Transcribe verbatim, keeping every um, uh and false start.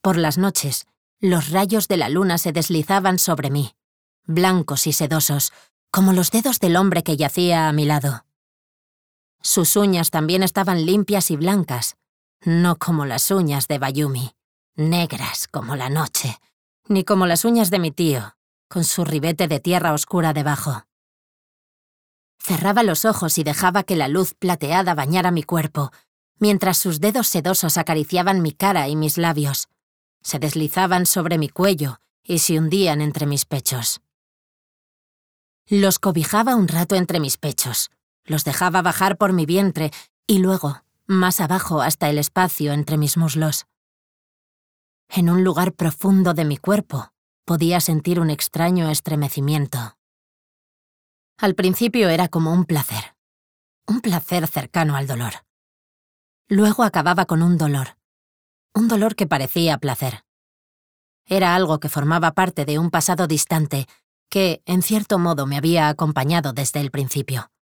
Por las noches, los rayos de la luna se deslizaban sobre mí, blancos y sedosos, como los dedos del hombre que yacía a mi lado. Sus uñas también estaban limpias y blancas, no como las uñas de Bayumi, negras como la noche, ni como las uñas de mi tío, con su ribete de tierra oscura debajo. Cerraba los ojos y dejaba que la luz plateada bañara mi cuerpo, mientras sus dedos sedosos acariciaban mi cara y mis labios. Se deslizaban sobre mi cuello y se hundían entre mis pechos. Los cobijaba un rato entre mis pechos, los dejaba bajar por mi vientre y luego, más abajo hasta el espacio entre mis muslos. En un lugar profundo de mi cuerpo, podía sentir un extraño estremecimiento. Al principio era como un placer, un placer cercano al dolor. Luego acababa con un dolor, un dolor que parecía placer. Era algo que formaba parte de un pasado distante que, en cierto modo, me había acompañado desde el principio.